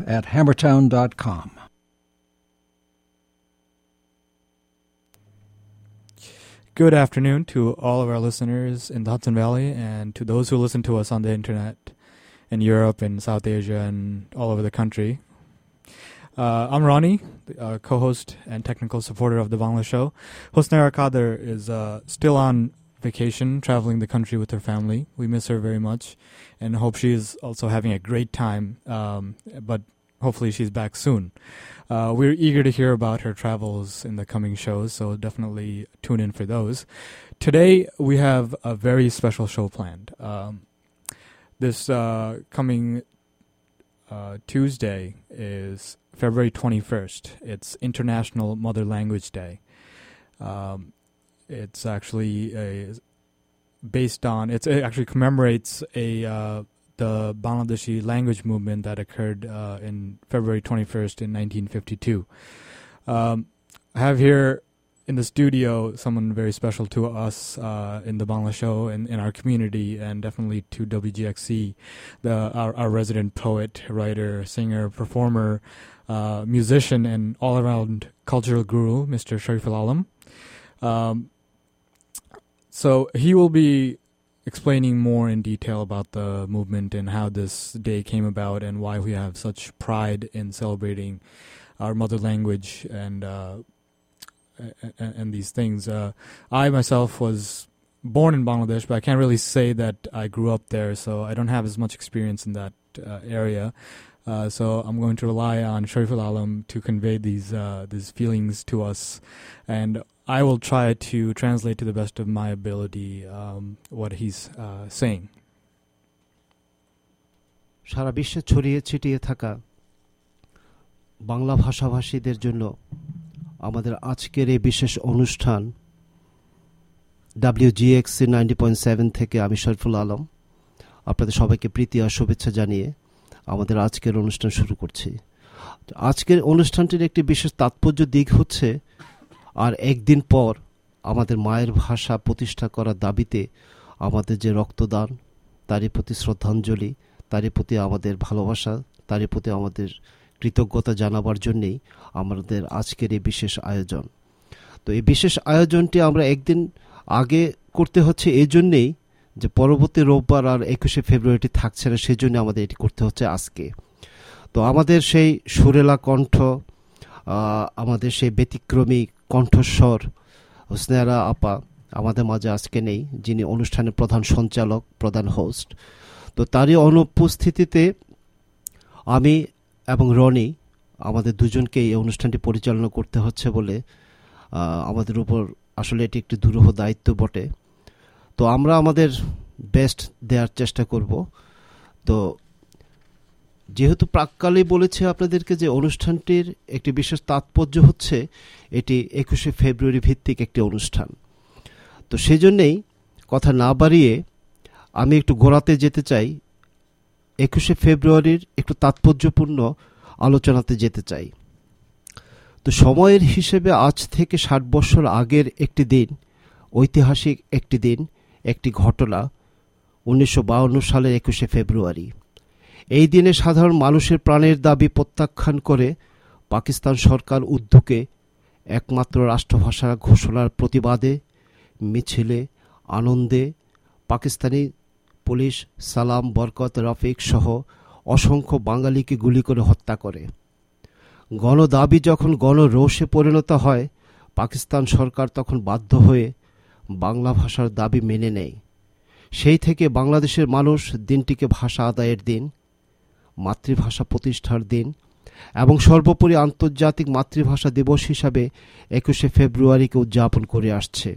hammertown.com. Good afternoon to all of our listeners in the Hudson Valley and to those who listen to us on the internet in Europe and South Asia and all over the country. I'm Ronnie, co-host and technical supporter of the Bangla Show. Hosna Kader is still on vacation, traveling the country with her family. We miss her very much and hope she is also having a great time, but hopefully she's back soon. We're eager to hear about her travels in the coming shows, so definitely tune in for those. Today, we have a very special show planned. This coming Tuesday is February 21st. It's International Mother Language Day. It's actually it actually commemorates the Bangladeshi language movement that occurred in February 21st in 1952. I have here in the studio someone very special to us in the Bangla Show and in our community, and definitely to WGXC, our resident poet, writer, singer, performer, musician, and all-around cultural guru, Mr. Shariful Alam. So he will be explaining more in detail about the movement and how this day came about and why we have such pride in celebrating our mother language and these things. I myself was born in Bangladesh, but I can't really say that I grew up there, so I don't have as much experience in that area. So I'm going to rely on Shariful Alam to convey these feelings to us, and I will try to translate to the best of my ability what he's saying. সারা বিশ্বে ছড়িয়ে ছিটিয়ে থাকা বাংলা ভাষাভাষীদের জন্য আমাদের আজকের এই বিশেষ অনুষ্ঠান WGXC 90.7 থেকে আমি শরীফুল আলম আপনাদের সবাইকে প্রীতি আর শুভেচ্ছা জানিয়ে আমাদের আজকের অনুষ্ঠান শুরু করছি। আজকের অনুষ্ঠানটির একটি বিশেষ তাৎপর্য দিক হচ্ছে আর একদিন পর আমাদের মায়ের ভাষা প্রতিষ্ঠা করার দাবিতে আমাদের যে রক্তদান, তারই প্রতি শ্রদ্ধাঞ্জলি, তারই প্রতি আমাদের ভালোবাসা, তারই প্রতি আমাদের কৃতজ্ঞতা জানাবার জন্যেই আমাদের আজকের এই বিশেষ আয়োজন। তো এই বিশেষ আয়োজনটি আমরা একদিন আগে করতে হচ্ছে এই জন্যেই যে পরবর্তী রোববার আর 21শে ফেব্রুয়ারিটি থাকছে না, সেই জন্য আমাদের এটি করতে হচ্ছে আজকে। তো আমাদের সেই সুরেলা কণ্ঠ, আমাদের সেই ব্যতিক্রমী কণ্ঠস্বর হোসনেরা আপা আমাদের মাঝে আজকে নেই, যিনি অনুষ্ঠানের প্রধান সঞ্চালক, প্রধান হোস্ট। তো তারই অনুপস্থিতিতে আমি এবং রনি আমাদের দুজনকে এই অনুষ্ঠানটি পরিচালনা করতে হচ্ছে বলে আমাদের উপর আসলে এটি একটি দুরূহ দায়িত্ব বটে। তো আমরা আমাদের বেস্ট দেওয়ার চেষ্টা করব। তো যেহেতু প্রাক্কালেই বলেছি আপনাদেরকে যে অনুষ্ঠানটির একটি বিশেষ তাৎপর্য হচ্ছে এটি 21শে ফেব্রুয়ারি ভিত্তিক একটি অনুষ্ঠান। তো সেজন্যেই কথা না বাড়িয়ে আমি একটু গোড়াতে যেতে চাই, 21শে ফেব্রুয়ারির একটু তাৎপর্যপূর্ণ আলোচনাতে যেতে চাই। তো সময়ের হিসেবে আজ থেকে 60 বছর আগের একটি দিন, ঐতিহাসিক একটি দিন, একটি ঘটনা, 1952 সালের 21শে ফেব্রুয়ারি। এই দিনে সাধারণ মানুষের প্রাণের দাবি প্রত্যাখ্যান করে পাকিস্তান সরকার উদ্যোগে একমাত্র রাষ্ট্রভাষা ঘোষণার প্রতিবাদে মিছিলে, আনন্দে পাকিস্তানি পুলিশ সালাম, বরকত, রফিক সহ অসংখ্য বাঙালিকে গুলি করে হত্যা করে। গণদাবি যখন গণরোষে পরিণত হয়, পাকিস্তান সরকার তখন বাধ্য হয়ে বাংলা ভাষার দাবি মেনে নেয়। সেই থেকে বাংলাদেশের মানুষ দিনটিকে ভাষা আদায়ের দিন, মাতৃভাষা প্রতিষ্ঠার দিন এবং সর্বোপরি আন্তর্জাতিক মাতৃভাষা দিবস হিসাবে 21শে ফেব্রুয়ারিকে উদযাপন করে আসছে,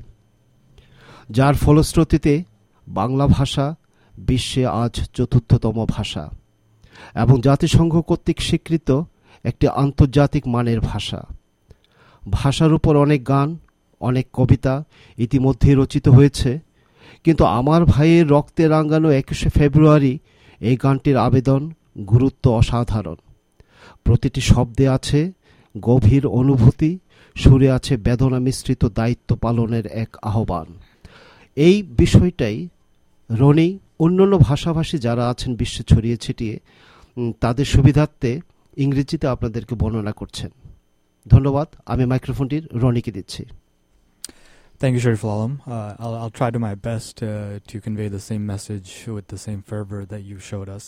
যার ফলশ্রুতিতে বাংলা ভাষা বিশ্বে আজ ৪র্থতম ভাষা এবং জাতিসংঘ কর্তৃক স্বীকৃত একটি আন্তর্জাতিক মানের ভাষা। ভাষার উপর অনেক গান, অনেক কবিতা ইতিমধ্যেই রচিত হয়েছে, কিন্তু আমার ভাইয়ের রক্তে রাঙানো 21শে ফেব্রুয়ারি এই গানটির আবেদন, গুরুত্ব অসাধারণ। প্রতিটি শব্দে আছে গভীর অনুভূতি, সুরে আছে বেদনা মিশ্রিত দায়িত্ব পালনের এক আহ্বান। এই বিষয়টাই রনি অন্যান্য ভাষাভাষী যারা আছেন বিশ্বে ছড়িয়ে ছিটিয়ে তাদের সুবিধার্থে ইংরেজিতে আপনাদেরকে বর্ণনা করছেন। ধন্যবাদ। আমি মাইক্রোফোনটির রনিকে দিচ্ছি। Thank you, Sharif Alam. I'll try to my best to convey the same message with the same fervor that you showed us.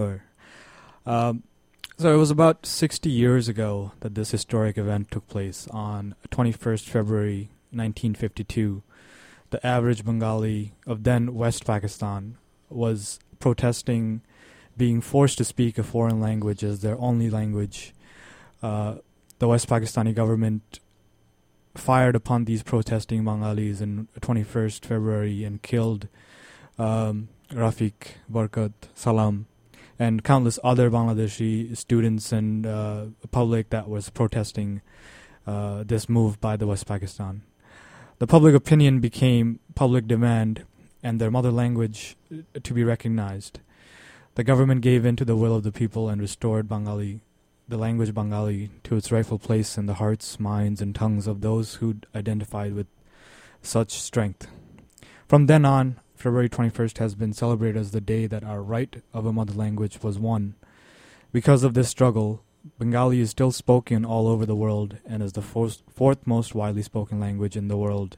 So it was about 60 years ago that this historic event took place. On 21st February 1952, the average Bengali of then West Pakistan was protesting being forced to speak a foreign language as their only language. The West Pakistani government fired upon these protesting Bengalis on 21st February and killed Rafiq, Barkat, Salam, and countless other Bangladeshi students and public that was protesting this move by the West Pakistan. The public opinion became public demand and their mother language to be recognized. The government gave in to the will of the people and restored Bengali, the language Bengali, to its rightful place in the hearts, minds, and tongues of those who identified with such strength. From then on, February 21st has been celebrated as the day that our right of a mother language was won. Because of this struggle, Bengali is still spoken all over the world and is the fourth most widely spoken language in the world.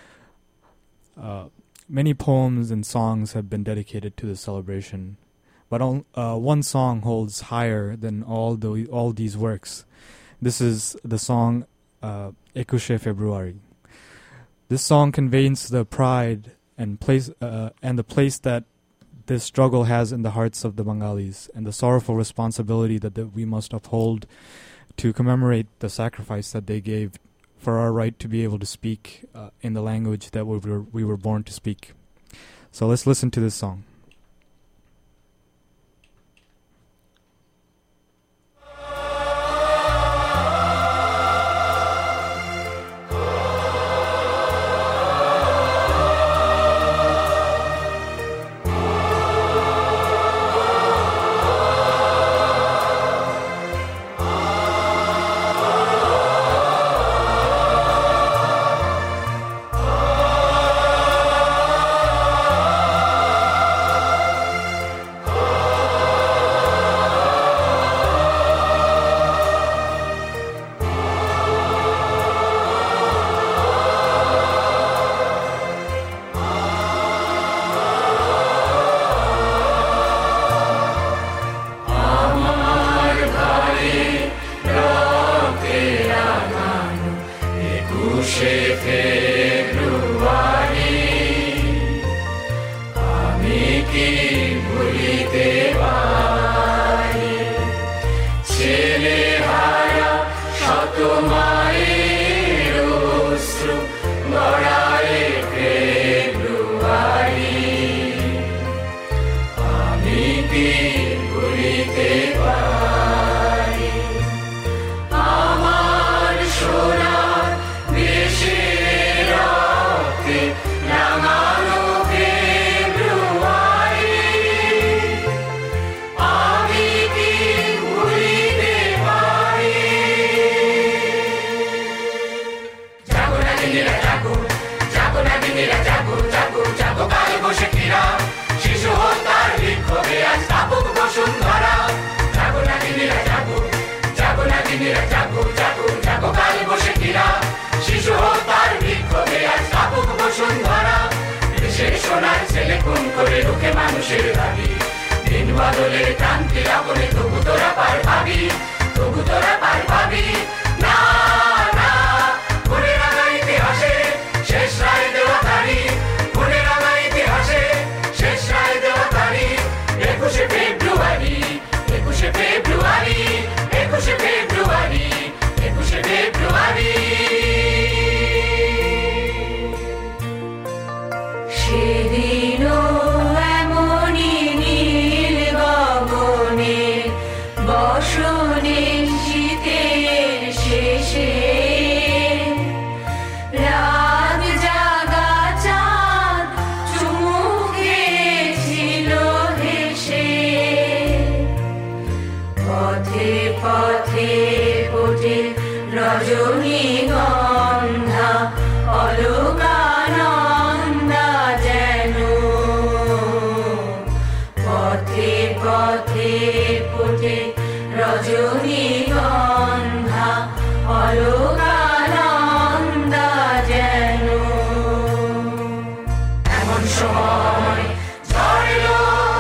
Many poems and songs have been dedicated to this celebration, but one song holds higher than all these works. This is the song Ekushe February. This song conveys the pride and the place that this struggle has in the hearts of the Bengalis, and the sorrowful responsibility that we must uphold to commemorate the sacrifice that they gave for our right to be able to speak in the language that we were born to speak. So let's listen to this song. রজনীগন্ধা অলকানন্দা যেন এমন সময় ঝড় এলো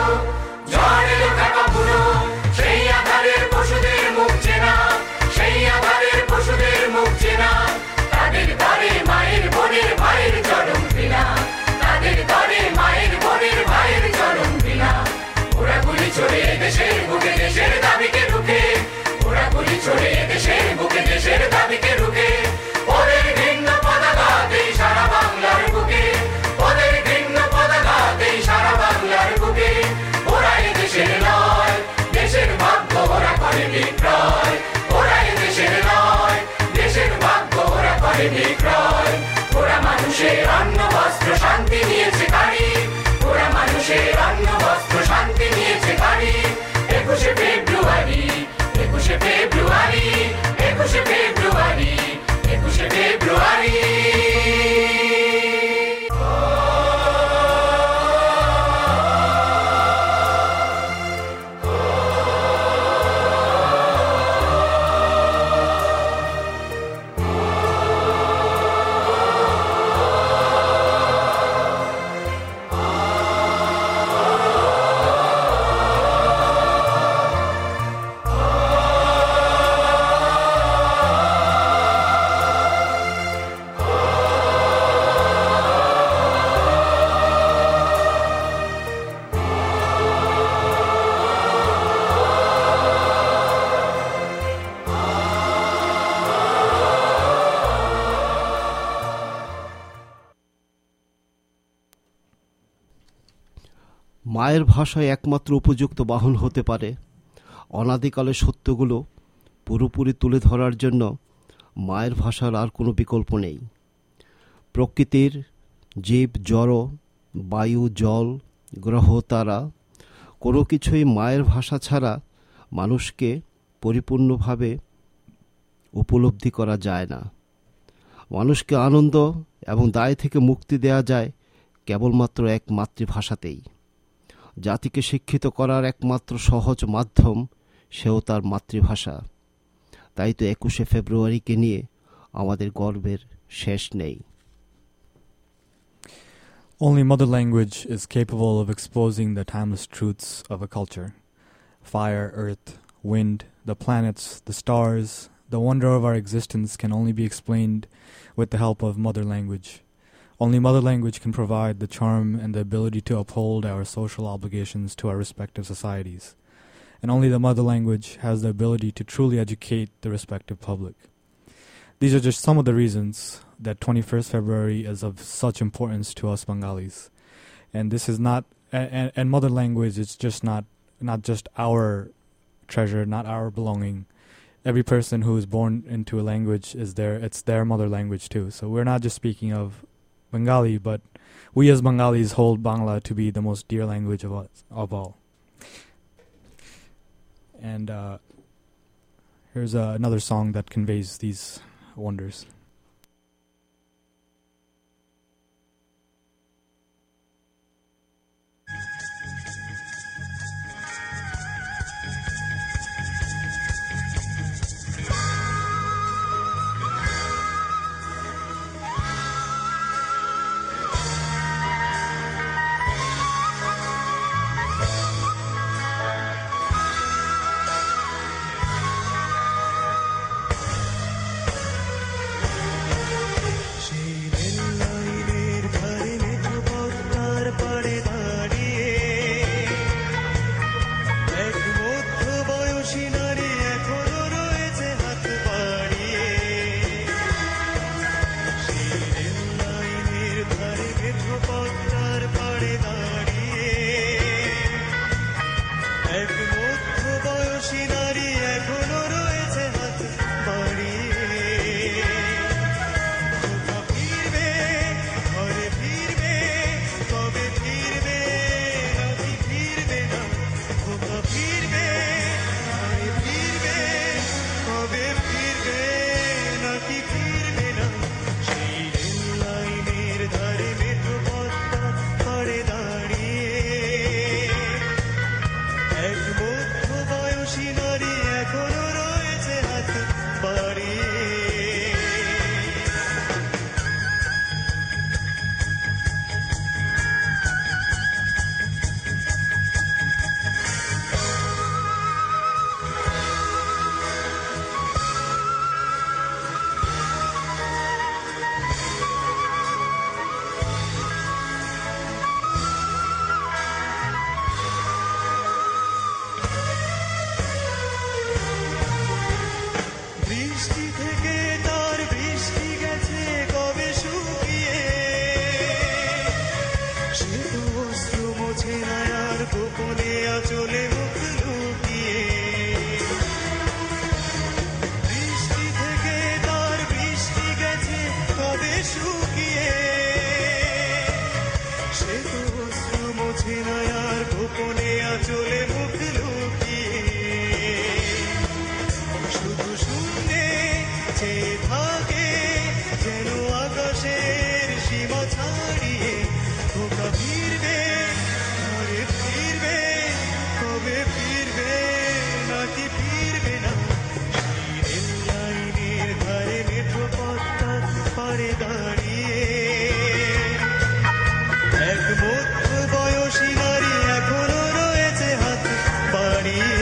কাকা বুড়ো সেই আধারের পশুদের মুখ চেনা সেই আধারের পশুদের মুখ চেনা তাদের দরে মায়ের বোনের ভাইয়ের চরম ঘৃণা তাদের দরে মায়ের বোনের ভাইয়ের চরম ঘৃণা ওরা গুলি ছড়ে দেশের বুকে দেশের দাবিকে রুখে ওরা গুলি ছড়ে দেশের বুকে দেশের দাবিকে রুখে ওদের ঘৃণ্য পতাকা দেই সারা বাংলার বুকে ওদের ঘৃণ্য পতাকা দেই সারা বাংলার বুকে ওরা এ দেশের নয় দেশের ভাগ্য ওরা করে বিক্রয় ওরা এ দেশের নয় দেশের ভাগ্য ওরা করে বিক্রয় ওরা মানুষের অন্ন বস্ত্র শান্তি নিয়েছে কারি ওরা মানুষের অন্ন বস্ত্র শান্তি নিয়েছে কারি 21শে ফেব্রুয়ারি 21শে ফেব্রুয়ারি 21শে ফেব্রুয়ারি 21শে ফেব্রুয়ারি মায়ের ভাষায় একমাত্র উপযুক্ত বাহন হতে পারে অনাদিকালের সত্যগুলো পুরোপুরি তুলে ধরার জন্য মায়ের ভাষার আর কোনো বিকল্প নেই। প্রকৃতির জীব জড় বায়ু জল গ্রহ তারা কোনো কিছুই মায়ের ভাষা ছাড়া মানুষকে পরিপূর্ণভাবে উপলব্ধি করা যায় না। মানুষকে আনন্দ এবং দায় থেকে মুক্তি দেয়া যায় কেবলমাত্র এক মাতৃভাষাতেই। জাতিকে শিক্ষিত করার একমাত্র সহজ মাধ্যম সেও তার মাতৃভাষা। তাই তো 21শে ফেব্রুয়ারিকে নিয়ে আমাদের গর্বের শেষ নেই। Only mother language is capable of exposing the timeless truths of a culture. Fire, earth, wind, the planets, the stars, the wonder of our existence can only be explained with the help of mother language. Only mother language can provide the charm and the ability to uphold our social obligations to our respective societies. And only the mother language has the ability to truly educate the respective public. These are just some of the reasons that 21st February is of such importance to us Bengalis. And this is not, and mother language is just not just our treasure, not our belonging. Every person who is born into a language it's their mother language too. So we're not just speaking of Bengali, but we as Bengalis hold Bangla to be the most dear language of all. And here's another song that conveys these wonders. চেয়ে থাকে যেন আকাশের সীমা ছাড়িয়ে খোকা ফিরবে ঘরে ফিরবে কবে ফিরবে নাকি ফিরবে না রেল লাইনের ধারে মেট্রো পথটার পাড়ে দাঁড়িয়ে এক মধ্য বয়সী নারী এখনো রয়েছে হাত বাড়িয়ে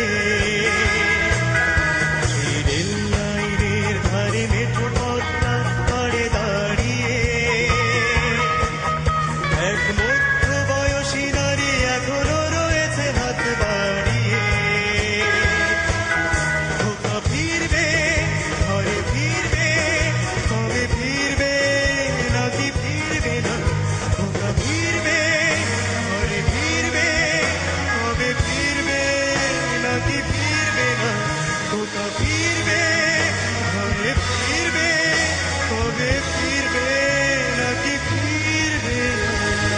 সেই রেল লাইনের ধারে মেট্রো পথটার পাড়ে দাঁড়িয়ে এক মধ্য বয়সী নারী এখনো রয়েছে হাত বাড়িয়ে খোকা ফিরবে ঘরে ফিরবে কবে ফিরবে নাকি ফিরবে না খোকা ফিরবে ঘরে ফিরবে কবে ফিরবে নাকি ফিরবে না খোকা ফিরবে ঘরে ফিরবে কবে ফিরবে নাকি ফিরবে না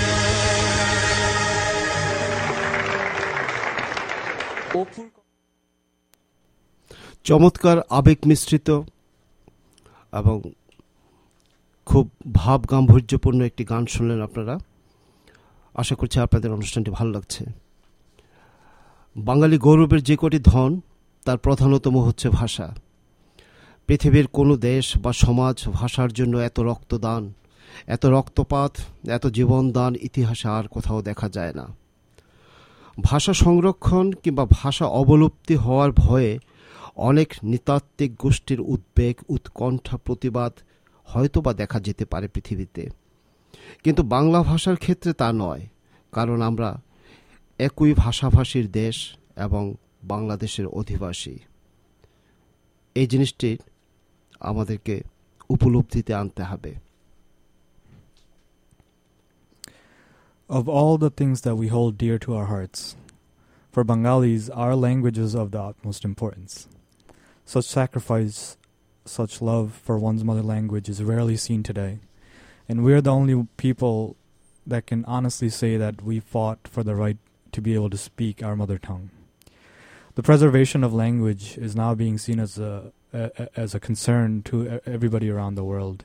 চমৎকার আবেগ মিশ্রিত এবং খুব ভাব গাম্ভীর্যপূর্ণ একটি গান শুনলেন আপনারা। আশা করছি আপনাদের অনুষ্ঠানটি ভালো লাগছে। বাঙালি গৌরবের যে কটি ধন তার প্রধানতম হচ্ছে ভাষা। পৃথিবীর কোনো দেশ বা সমাজ ভাষার জন্য এত রক্তদান, এত রক্তপাত, এত জীবনদান ইতিহাসে আর কোথাও দেখা যায় না। ভাষা সংরক্ষণ কিংবা ভাষা অবলুপ্তি হওয়ার ভয়ে অনেক নৃতাত্ত্বিক গোষ্ঠীর উদ্বেগ, উৎকণ্ঠা, প্রতিবাদ হয়তো বা দেখা যেতে পারে পৃথিবীতে, কিন্তু বাংলা ভাষার ক্ষেত্রে তা নয়। কারণ আমরা একই ভাষাভাষীর দেশ এবং বাংলাদেশের অধিবাসী। এই জিনিসটি আমাদেরকে উপলব্ধিতে আনতে হবে। Of all the things that we hold dear to our hearts, for Bengalis, our language is of the utmost importance. Such sacrifice, such love for one's mother language is rarely seen today, and we're the only people that can honestly say that we fought for the right to be able to speak our mother tongue. The preservation of language is now being seen as a concern to everybody around the world.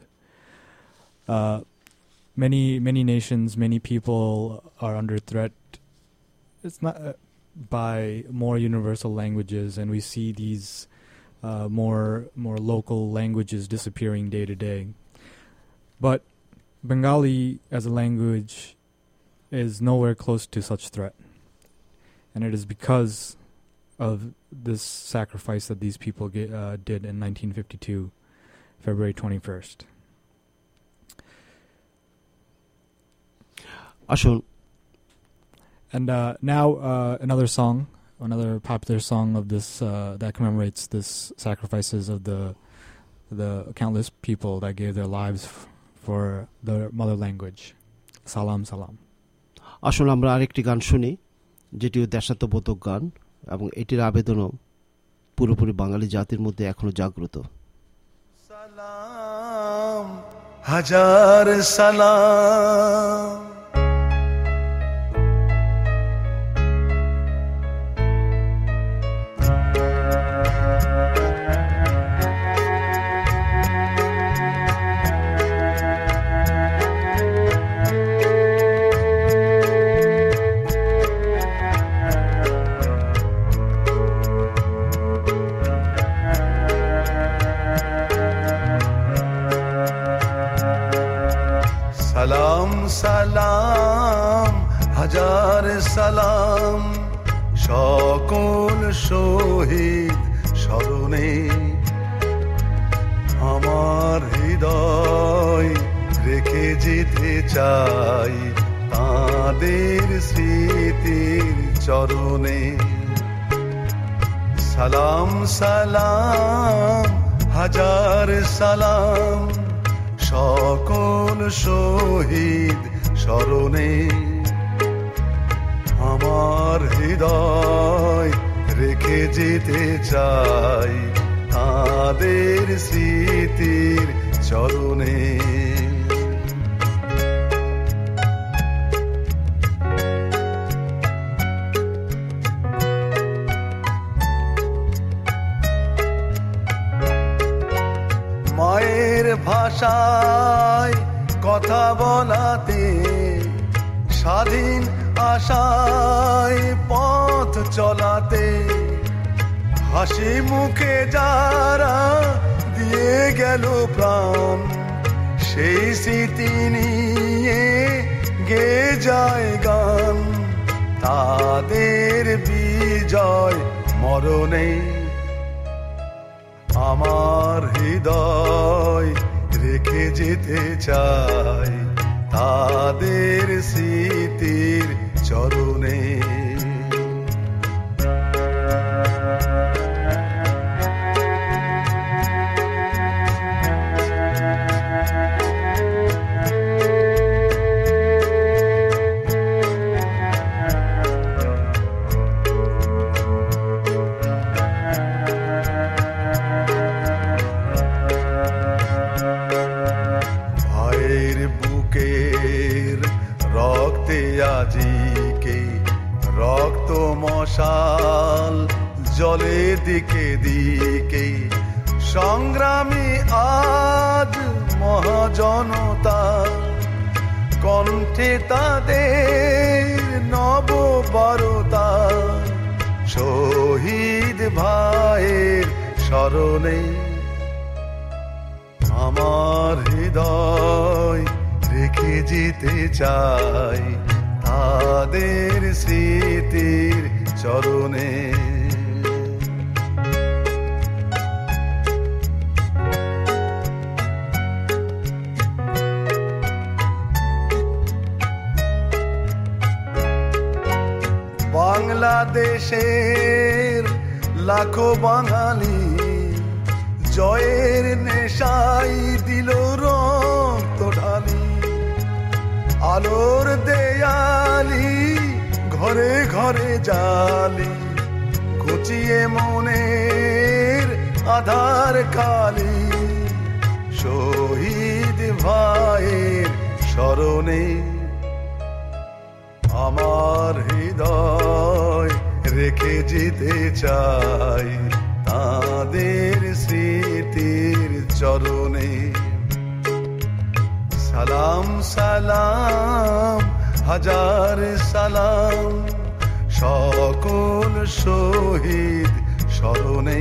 Many nations, many people are under threat. It's not by more universal languages, and we see these more local languages disappearing day to day. But Bengali as a language is nowhere close to such threat, and it is because of this sacrifice that these people did in 1952, February 21st. আসুন। And now another song, another popular song of this that commemorates this sacrifices of the countless people that gave their lives for their mother language. Salam Salam. আসুন আমরা আরেকটি গান শুনি, যেটিও দেশাত্মবোধক গান, এবং এটির আবেদনও পুরোপুরি বাঙালি জাতির মধ্যে এখনো জাগ্রত। সালাম হাজার সালাম সালাম সালাম হাজার সালাম সকল শহীদ স্মরণে আমার হৃদয় রেখে যেতে চাই তাদের স্মৃতির চরণে। সালাম সালাম হাজার সালাম সকল শহীদ স্মরণে আমার হৃদয় রেখে যেতে চাই তাদের স্মৃতির চরণে। মনের ভাষায় কথা বলাতে, স্বাধীন আশায় পথ চলাতে, হাসি মুখে যারা দিয়ে গেল প্রাণ, সেই স্মৃতি নিয়ে গে যায় গান। তাদের বিজয় মরণে আমার হৃদয় রেখে যেতে চাই, তাদের স্মৃতির চরণে। আজিকে রক্ত মশাল জলে দিকে দিকে, সংগ্রামী আজ মহাজনতা, কণ্ঠে তাদের নববারতা, শহীদ ভাইয়ের স্মরণে আমার হৃদয় রেখে যেতে চাই, তাদের স্মৃতির চরণে। বাংলাদেশের লাখো বাঙালি জয়ের নেশাই দিল রক্ত ঢালি, আলোর দেয়ালি ঘরে ঘরে জালি, ঘুচিয়ে মনের আধার কালি, শহীদ ভাইয়ের স্মরণে আমার হৃদয় রেখে যেতে চাই, তাদের স্মৃতির চরণে। সালাম সালাম হাজার সালাম সকল শহীদ স্মরণে,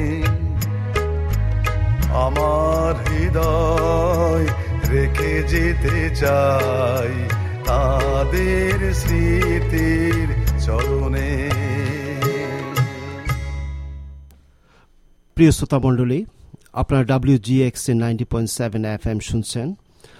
আমার হৃদয় রেখে যেতে চাই, তাদের স্মৃতির চরণে। প্রিয় শ্রোতা মণ্ডলী, আপনারা WGX 90.7 FM শুনছেন।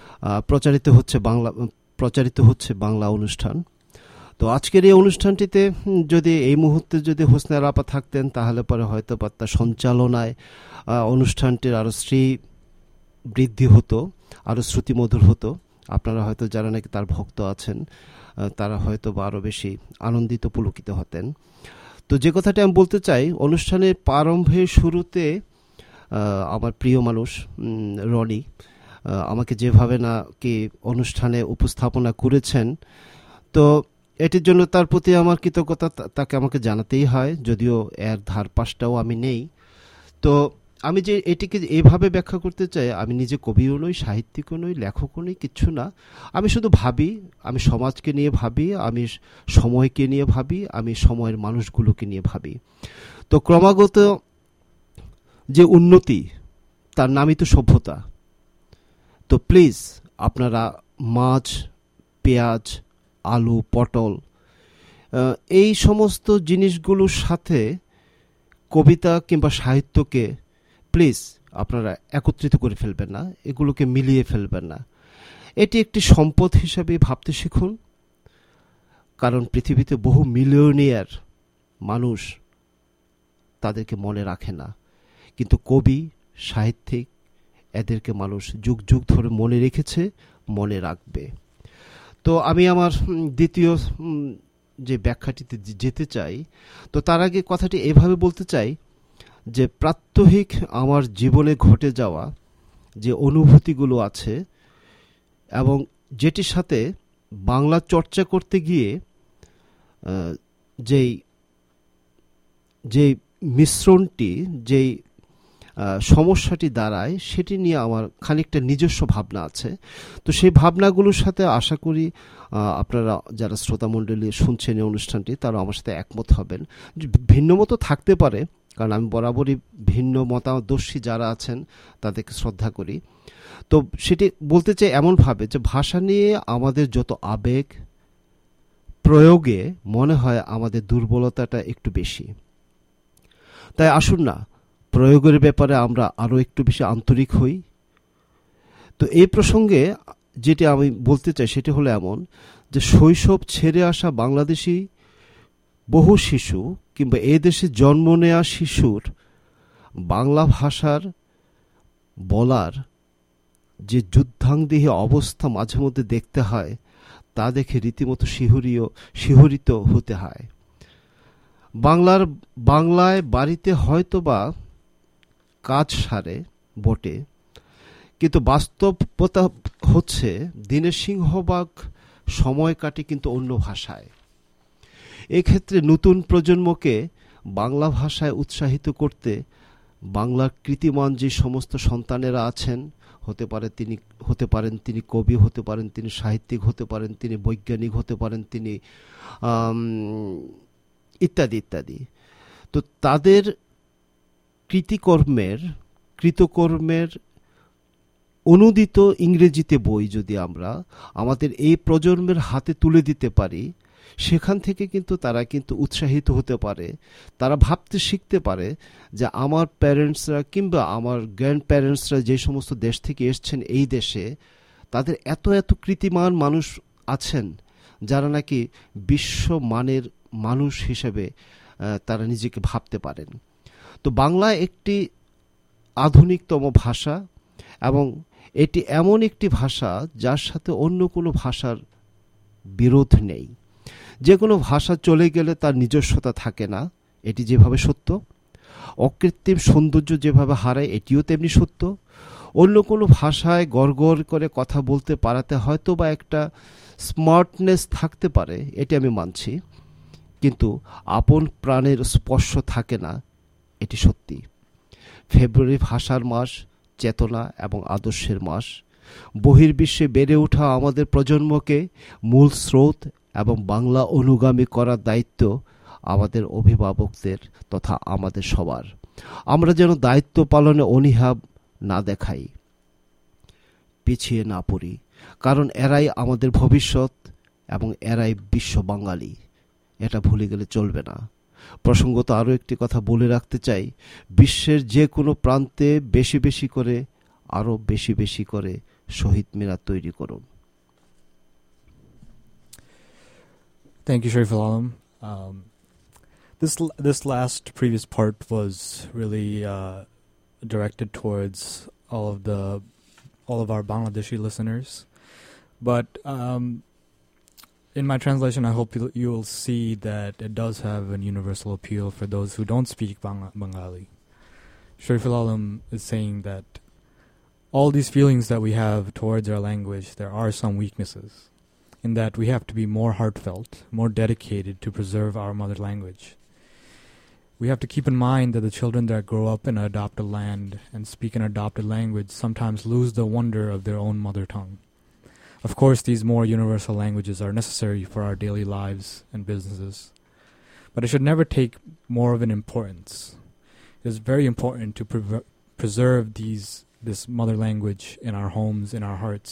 প্রচারিত হচ্ছে বাংলা অনুষ্ঠান। তো আজকের এই অনুষ্ঠানটিতে যদি এই মুহূর্তে যদি হোসনে আরা আপা থাকতেন, তাহলে পরে হয়তো বা তার সঞ্চালনায় অনুষ্ঠানটির আরও বৃদ্ধি হতো, আরও শ্রুতিমধুর হতো। আপনারা হয়তো যারা নাকি তার ভক্ত আছেন, তারা হয়তো বা আরও বেশি আনন্দিত পুলকিত হতেন। তো যে কথাটি আমি বলতে চাই, অনুষ্ঠানের প্রারম্ভে শুরুতে আমার প্রিয় মানুষ রনি আমাকে যেভাবে না কি অনুষ্ঠানে উপস্থাপনা করেছেন, তো এটির জন্য তার প্রতি আমার কৃতজ্ঞতা তাকে আমাকে জানাতেই হয়, যদিও এর ধারপাশটাও আমি নেই। তো আমি যে এটিকে এইভাবে ব্যাখ্যা করতে চাই, আমি নিজে কবিও নই, সাহিত্যিকও নই, লেখকও নই, কিচ্ছু না। আমি শুধু ভাবি, আমি সমাজকে নিয়ে ভাবি, আমি সময়কে নিয়ে ভাবি, আমি সময়ের মানুষগুলোকে নিয়ে ভাবি। তো ক্রমাগত যে উন্নতি, তার নামই তো সভ্যতা। তো প্লিজ আপনারা মাছ, পেঁয়াজ, আলু, পটল এই সমস্ত জিনিসগুলোর সাথে কবিতা কিংবা সাহিত্যকে প্লিজ আপনারা একত্রিত করে ফেলবেন না, এগুলোকে মিলিয়ে ফেলবেন না। এটি একটি সম্পদ হিসাবে ভাবতে শিখুন, কারণ পৃথিবীতে বহু মিলিয়নিয়ার মানুষ তাদেরকে মনে রাখে না, কিন্তু কবি, সাহিত্যিক এদেরকে মানুষ যুগ যুগ ধরে মনে রেখেছে, মনে রাখবে। তো আমি আমার দ্বিতীয় যে ব্যাখ্যাটিতে যেতে চাই, তো তার আগে কথাটি এভাবে বলতে চাই যে প্রাত্যহিক আমার জীবনে ঘটে যাওয়া যে অনুভূতিগুলো আছে এবং যেটির সাথে বাংলা চর্চা করতে গিয়ে যেই মিশ্রণটি, যেই সমস্যাটি দাঁড়ায় সেটি নিয়ে আমার খানিকটা নিজস্ব ভাবনা আছে। তো সেই ভাবনাগুলোর সাথে আশা করি আপনারা যারা শ্রোতামণ্ডলী শুনছেন এই অনুষ্ঠানটি তারা আমার সাথে একমত হবেন। ভিন্ন মতো থাকতে পারে, কারণ আমি বরাবরই ভিন্ন মতাদর্শী যারা আছেন তাদেরকে শ্রদ্ধা করি। তো সেটি বলতে চাই এমনভাবে যে ভাষা নিয়ে আমাদের যত আবেগ প্রয়োগে মনে হয় আমাদের দুর্বলতাটা একটু বেশি। তাই আসুন না প্রয়োগের ব্যাপারে আমরা আরও একটু বেশি আন্তরিক হই। তো এই প্রসঙ্গে যেটি আমি বলতে চাই সেটি হলো এমন যে শৈশব ছেড়ে আসা বাংলাদেশি বহু শিশু কিংবা এ দেশে জন্ম নেওয়া শিশুর বাংলা ভাষার বলার যে যুদ্ধাংদেহী অবস্থা মাঝে মধ্যে দেখতে হয় তা দেখে রীতিমতো শিহরিত হতে হয়। বাংলায় বাড়িতে হয়তোবা কাজ সারে বটে, কিন্তু বাস্তবতা হচ্ছে দিনের সিংহভাগ সময় কাটে কিন্তু অন্য ভাষায়। এক্ষেত্রে নতুন প্রজন্মকে বাংলা ভাষায় উৎসাহিত করতে বাংলার কৃতিমান যে সমস্ত সন্তানেরা আছেন, হতে পারেন তিনি কবি, হতে পারেন তিনি সাহিত্যিক, হতে পারেন তিনি বৈজ্ঞানিক, হতে পারেন তিনি ইত্যাদি ইত্যাদি। তো তাদের কৃতকর্মের অনুদিত ইংরেজিতে বই যদি আমরা আমাদের এই প্রজন্মের হাতে তুলে দিতে পারি, সেখান থেকে কিন্তু তারা কিন্তু উৎসাহিত হতে পারে। তারা ভাবতে শিখতে পারে যে আমার প্যারেন্টসরা কিংবা আমার গ্র্যান্ড প্যারেন্টসরা যে সমস্ত দেশ থেকে এসছেন এই দেশে, তাদের এত এত কৃতিমান মানুষ আছেন যারা নাকি বিশ্বমানের মানুষ হিসেবে তারা নিজেকে ভাবতে পারেন। তো বাংলা একটি আধুনিকতম ভাষা এবং এটি এমন একটি ভাষা যার সাথে অন্য কোনো ভাষার বিরোধ নেই। যে কোনো ভাষা চলে গেলে তার নিজস্বতা থাকে না, এটি যেভাবে সত্য। অকৃত্রিম সৌন্দর্য যেভাবে হারায় এটিও তেমনি সত্য। অন্য কোনো ভাষায় গড়গড় করে কথা বলতে পারাতে হয়তো বা একটা স্মার্টনেস থাকতে পারে, এটি আমি মানছি, কিন্তু আপন প্রাণের স্পর্শ থাকে না, এটি সত্যি। ফেব্রুয়ারি ভাষার মাস, চেতনা এবং আদর্শের মাস। বহির্বিশ্বে বেড়ে ওঠা আমাদের প্রজন্মকে মূল স্রোত এবং বাংলা অনুগামী করার দায়িত্ব আমাদের অভিভাবকদের তথা আমাদের সবার। আমরা যেন দায়িত্ব পালনে অনীহা না দেখাই, পিছিয়ে না পড়ি, কারণ এরাই আমাদের ভবিষ্যৎ এবং এরাই বিশ্ব বাঙালি। এটা ভুলে গেলে চলবে না। প্রসঙ্গত আরও একটি কথা বলে রাখতে চাই, বিশ্বের যে কোনো প্রান্তে আরও বেশি বেশি করে শহীদ মিনার তৈরি করুন। Thank you, Sharif Alam. This last previous part was really directed towards all of our Bangladeshi listeners, but in my translation, I hope you will see that it does have an universal appeal for those who don't speak Bengali. Sharif Alam is saying that all these feelings that we have towards our language, there are some weaknesses, in that we have to be more heartfelt, more dedicated to preserve our mother language. We have to keep in mind that the children that grow up in an adopted land and speak an adopted language sometimes lose the wonder of their own mother tongue. Of course, these more universal languages are necessary for our daily lives and businesses, but it should never take more of an importance. It is very important to preserve this mother language in our homes, in our hearts.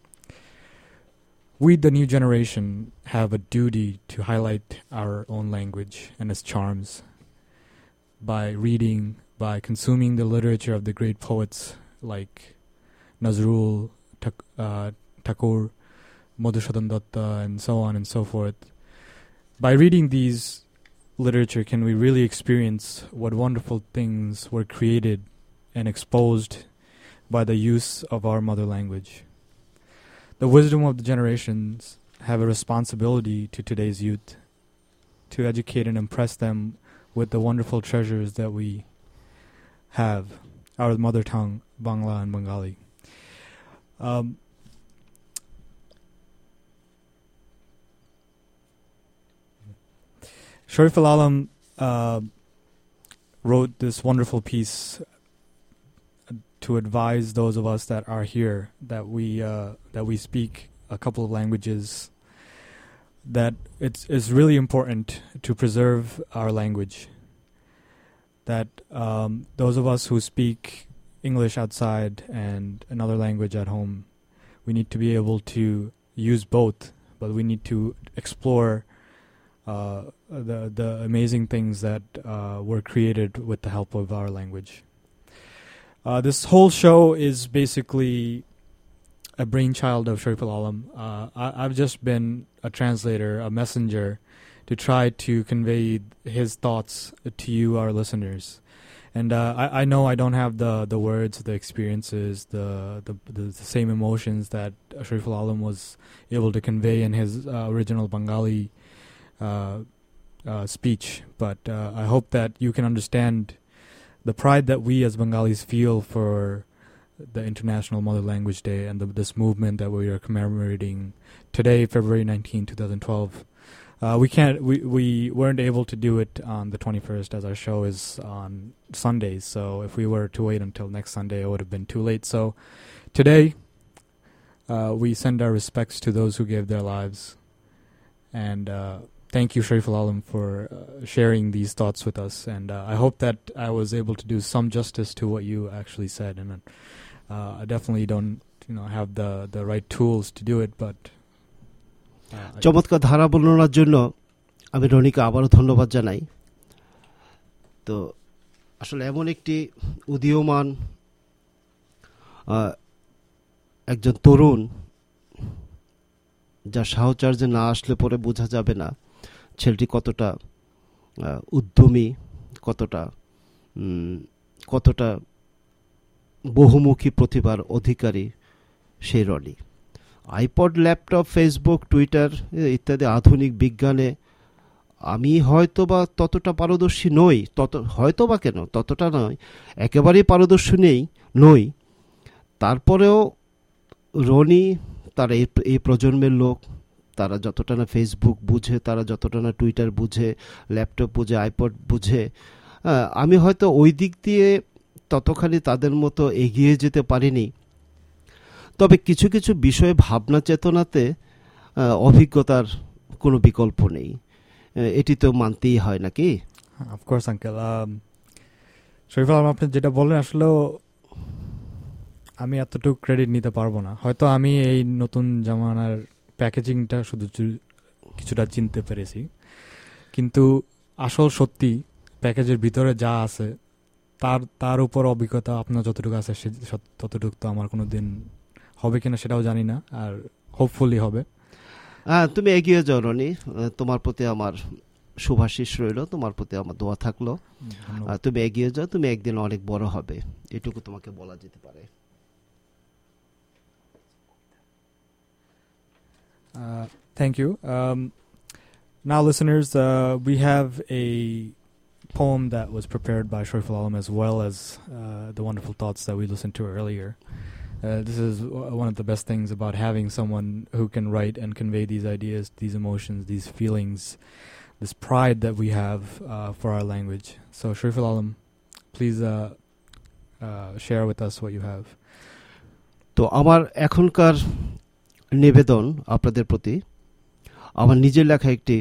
We, the new generation, have a duty to highlight our own language and its charms by reading, by consuming the literature of the great poets like Nazrul, Thakur, Madhusudhan Datta, and so on and so forth. By reading these literature, can we really experience what wonderful things were created and exposed by the use of our mother language. The wisdom of the generations have a responsibility to today's youth to educate and impress them with the wonderful treasures that we have, our mother tongue, Bangla and Bengali. Sharif Alam wrote this wonderful piece to advise those of us that are here that we speak a couple of languages, that it's really important to preserve our language. That those of us who speak English outside and another language at home, we need to be able to use both, but we need to explore the amazing things that were created with the help of our language. This whole show is basically a brainchild of Sharif Al-Alam. I've just been a translator, a messenger, to try to convey his thoughts to you, our listeners. And I know I don't have the words, the experiences, the same emotions that Sharif Al-Alam was able to convey in his original Bengali speech. But I hope that you can understand the pride that we as Bengalis feel for the International Mother Language Day and this movement that we are commemorating today, February 19, 2012. We weren't able to do it on the 21st as our show is on Sundays. So if we were to wait until next Sunday, it would have been too late. So today, we send our respects to those who gave their lives. And thank you, Sharif Al-Alam, for sharing these thoughts with us. And I hope that I was able to do some justice to what you actually said. And I definitely don't, have the right tools to do it, but চমৎকার ধারা বর্ণনার জন্য আমি রনিকে আবারও ধন্যবাদ জানাই। তো আসলে এমন একটি উদীয়মান একজন তরুণ, যার সাহচর্যে না আসলে পরে বোঝা যাবে না ছেলেটি কতটা উদ্যমী, কতটা বহুমুখী প্রতিভার অধিকারী সেই Roni. IPod, laptop, Facebook, Twitter ইত্যাদি আধুনিক বিজ্ঞানে আমি হয়তো বা ততটা পারদর্শী নই, ততটা নয়, একেবারেই পারদর্শী নই। তারপরেও রনি, তারা এই প্রজন্মের লোক, তারা যতটা না ফেসবুক বুঝে, তারা যতটা না টুইটার বুঝে, ল্যাপটপ বুঝে, আইপড বুঝে, আমি হয়তো ওই দিক দিয়ে ততখানি তাদের মতো এগিয়ে যেতে পারিনি। তবে কিছু কিছু বিষয়ে ভাবনা চেতনাতে অভিজ্ঞতার কোনো বিকল্প নেই, এটি তো মানতেই হয় নাকি? অফকোর্স আঙ্কেল, শরীফ আলম আপনি যেটা বললেন আসলে আমি এতটুকু ক্রেডিট নিতে পারবো না। হয়তো আমি এই নতুন জামানার প্যাকেজিংটা শুধু কিছুটা চিনতে পেরেছি, কিন্তু আসল সত্যি প্যাকেজের ভিতরে যা আছে তার উপর অভিজ্ঞতা আপনার যতটুকু আছে ততটুকু তো আমার কোনো দিন হবে কিনা সেটাও জানি না, আর হোপফুলি হবে। তুমি এগিয়ে যাও রনি, তোমার প্রতি আমার শুভাশিস রইল, তোমার প্রতি আমার দোয়া থাকলো। তুমি এগিয়ে যাও, তুমি একদিন অনেক বড় হবে, এটুকু তোমাকে বলা যেতে পারে। Thank you. Now, listeners, we have a poem that was prepared by Sharif Al-Alam, as well as the wonderful thoughts that we listened to earlier. This is one of the best things about having someone who can write and convey these ideas, these emotions, these feelings, this pride that we have for our language. So, Sharif Al-Alam, please share with us what you have. তো আমার এখনকার নিবেদন আপনাদের প্রতি আমার নিজের লেখা একটি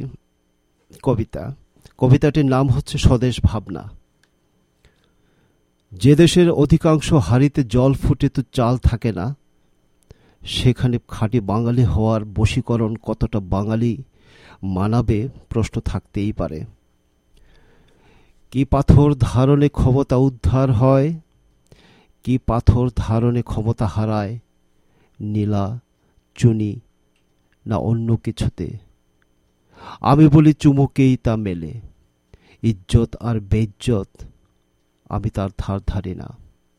কবিতাটির নাম হচ্ছে স্বদেশ ভাবনা। যে দেশের অধিকাংশ হাঁড়িতে জল ফুটে তো চাল থাকে না, সেখানে খাঁটি বাঙালি হওয়ার বশীকরণ কতটা বাঙালি মানাবে প্রশ্ন থাকতেই পারে। কি পাথর ধারণে ক্ষমতা উদ্ধার হয়, কি পাথর ধারণে ক্ষমতা হারায়, নীলা, চুনি না অন্য কিছুতে? আমি বলি চুমুকেই তা মেলে, ইজ্জত আর বেইজ্জত আমি তার ধার ধারি না।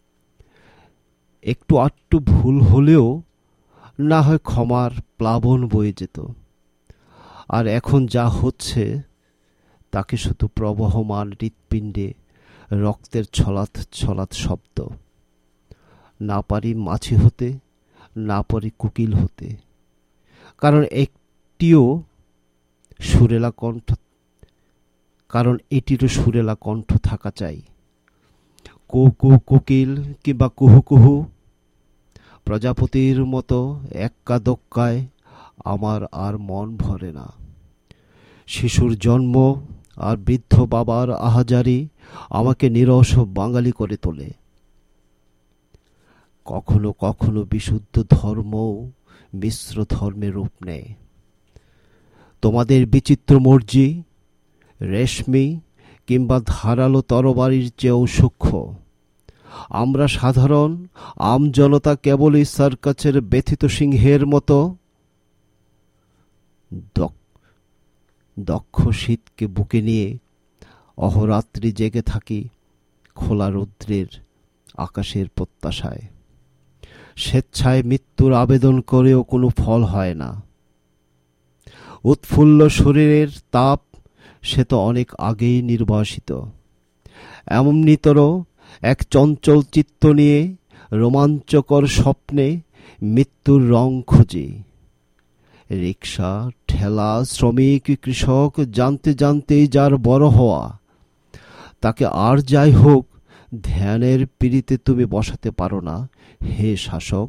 একটু আটটু ভুল হলেও না হয় ক্ষমার প্লাবন বয়ে যেত, আর এখন যা হচ্ছে তাকে শুধু প্রবহমান হৃৎপিণ্ডে রক্তের ছলাৎ ছলাৎ শব্দ। না পারি মাছি হতে, না পারি কুকিল হতে, কারণ এটিরও সুরেলা কণ্ঠ থাকা চাই। কোকিল কিংবা কুহু কুহু, প্রজাপতির মতো এক্কা দোক্কায় আমার আর মন ভরে না। শিশুর জন্ম আর বৃদ্ধ বাবার আহাজারি আমাকে নিরস বাঙালি করে তোলে। কখনো কখনো বিশুদ্ধ ধর্মও মিশ্র ধর্মের রূপ নেয়। তোমাদের বিচিত্র মর্জি রেশমি কিংবা ধারালো তরবারির চেয়েও সূক্ষ্ম। আমরা সাধারণ আমজনতা কেবলই সার্কাসের ব্যথিত সিংহের মতো দক্ষ শীতকে বুকে নিয়ে অহরাত্রি জেগে থাকি খোলা রৌদ্রের আকাশের প্রত্যাশায়। স্বেচ্ছায় মৃত্যুর আবেদন করেও কোনো ফল হয় না। উৎফুল্ল শরীরের তাপ সে তো অনেক আগেই নির্বাসিত। এমনিতর এক চঞ্চল চিত্ত নিয়ে রোমাঞ্চকর স্বপ্নে মৃত্যুর রং খুঁজি। রিক্সা, ঠেলা, শ্রমিক, কৃষক জানতে জানতেই যার বড় হওয়া, তাকে আর যাই হোক ধ্যানের পিড়িতে তুমি বসাতে পারো না হে শাসক।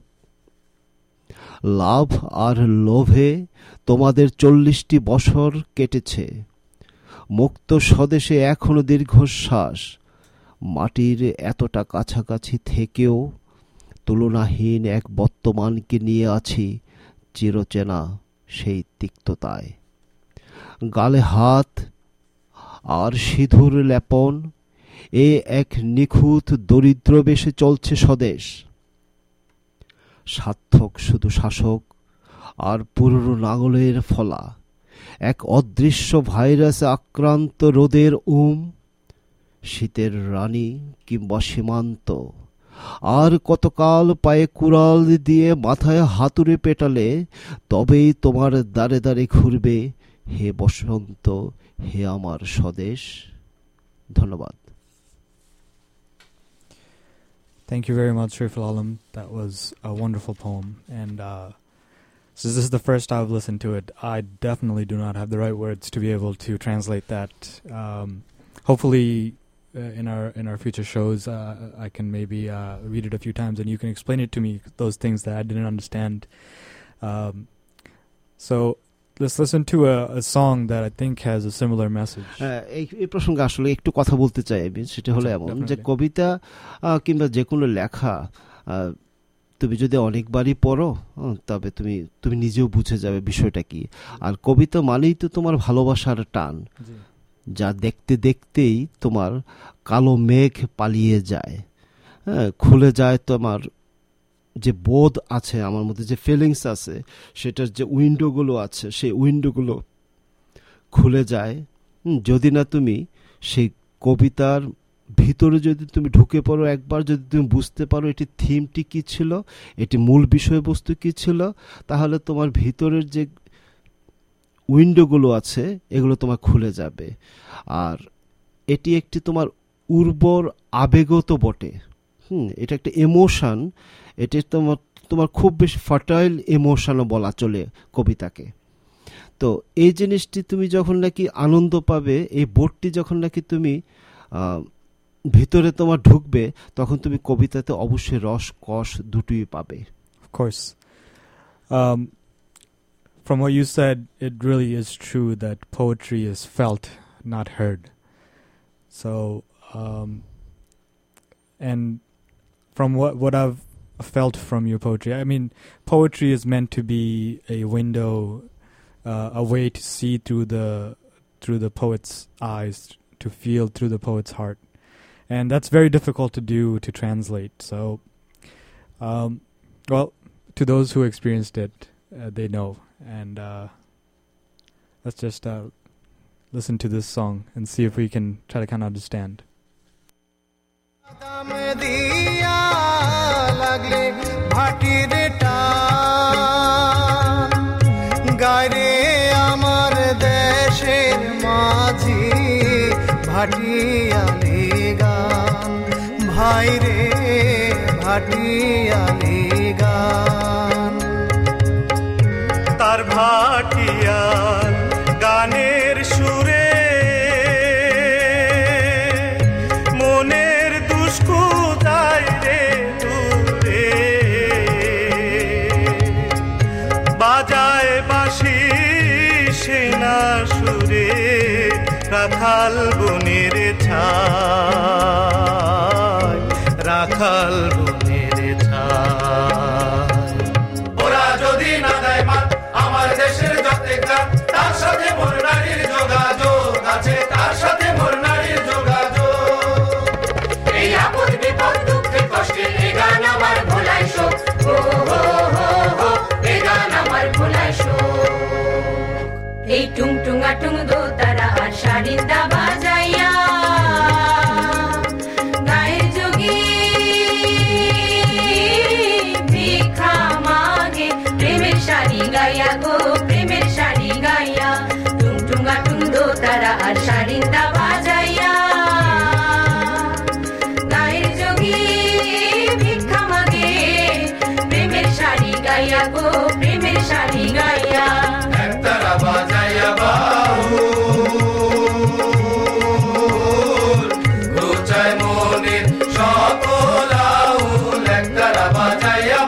লাভ আর লোভে তোমাদের 40টি বছর কেটেছে। মুক্ত স্বদেশে এখনো দীর্ঘশ্বাস। মাটির এতটা কাছাকাছি থেকেও তুলনাহীন এক বর্তমানকে নিয়ে আছি চিরচেনা সেই তিক্ততায়। গালে হাত আর সিঁদুর লেপন, এ এক নিখুঁত দরিদ্র বেশে চলছে স্বদেশ। সার্থক শুধু শাসক আর পুরনো নাঙলের ফলা। এক অদৃশ্য ভাইরাসে আক্রান্ত রোদের শীতের রানী কিংবা সীমান্ত। আর কতকাল পায়ে কুড়াল দিয়ে মাথায় হাতুড়ে পেটালে তবেই তোমার দ্বারে দ্বারে ঘুরবে হে বসন্ত, হে আমার স্বদেশ। ধন্যবাদ। Thank you very much, Shariful Alam. That was a wonderful poem. And since this is the first I've listened to it, I definitely do not have the right words to be able to translate that. Hopefully, in our future shows, I can maybe read it a few times and you can explain it to me, those things that I didn't understand. So let's listen to a song that I think has a similar message. এই প্রসঙ্গে আসলে একটু কথা বলতে চাই আমি। সেটা হলো এমন যে কবিতা কিংবা যে কোনো লেখা তুমি যদি অনেকবারই পড়ো তবে তুমি নিজেও বুঝে যাবে বিষয়টা কি। আর কবিতা মানেই তো তোমার ভালোবাসার টান, যা দেখতে দেখতেই তোমার কালো মেঘ পালিয়ে যায়। হ্যাঁ, খুলে যায় তোমার যে বোধ আছে আমার মধ্যে, যে ফিলিংস আছে, সেটার যে উইন্ডোগুলো আছে সেই উইন্ডোগুলো খুলে যায়। যদি না তুমি সেই কবিতার ভিতরে যদি তুমি ঢুকে পড়ো, একবার যদি তুমি বুঝতে পারো এটি থিমটি কী ছিল, এটি মূল বিষয়বস্তু কী ছিল, তাহলে তোমার ভিতরের যে উইন্ডোগুলো আছে এগুলো তোমার খুলে যাবে। আর এটি একটি তোমার উর্বর আবেগও তো বটে। এটা একটা ইমোশন, এটি তোমার খুব বেশি ফার্টাইল ইমোশনও বলা চলে কবিতাকে। তো এই জিনিসটি তুমি যখন নাকি আনন্দ পাবে, এই বোধটি যখন নাকি তুমি ভিতরে তোমার ঢুকবে, তখন তুমি কবিতাতে অবশ্যই রস কষ দুটোই পাবে। Of course. From what you said, it really is true that poetry is felt, not heard. So, and from what I've felt from your poetry, I mean, poetry is meant to be a window, a way to see through the poet's eyes, to feel through the poet's heart, and that's very difficult to do, to translate. So, well, to those who experienced it, they know. And let's just listen to this song and see if we can try to kind of understand. গারে আমার দেশের মাঝি ভাটিয়ালি গান, ভাইরে ভাটিয়ালি গান। তার ভাটিয়াল গানের সুরে মনের দুষ্কুর রাখাল বনের ঠাই, রাখাল বনের ঠাই। ওরা যদি না দেয় মান আমার দেশের যতে গান, তার সাথে মোর নারীর যোগাযোগ আছে, তার সাথে মোর নারীর যোগাযোগ। এই আপদ বিপদ দুঃখে কষ্টে এ গান আমার ভোলাই শোক, হো হো হো হো, এ গান আমার ভোলাই শোক। এই টুং টুঙা টুং দো তারা আর শাড়িন্দা বাজাইয়া গায়ের যোগী ভিক্ষা মাগে, প্রেমের শাড়ি গাইয়া গো প্রেমের শাড়ি গাইয়া, টুং টুঙা টুং দো তারা আর শাড়িন্দা বাজাইয়া গায়ের যোগী ভিক্ষা মাগে, প্রেমের শাড়ি গাইয়া গো প্রেমের শাড়ি গাইয়া। একতারা বাজাইয়া বাউল ঘুচায় মনের সকল আউল, একতারা বাজাইয়া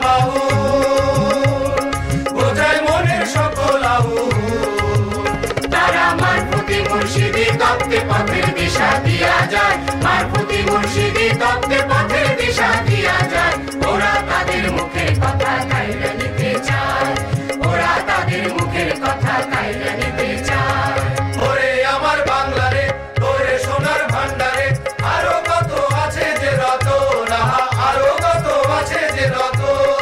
বাউল ঘুচায় মনের সকল আউল। তারা মারফতি মুর্শিদি তত্ত্বে পথের দিশা দিয়া যায়, মারফতি মুর্শিদি তত্ত্বে পথের দিশা দিয়া যায়। ওরা তাদের মুখের কথা কাইরা নিতে চায়, ওরা তাদের মুখের কথা কাইরা নিতে চায়। ওরে আমার বাংলারে তোরে সোনার ভান্ডারে, আরো কত আছে যে রত রাহা, আরো কত আছে যে রত।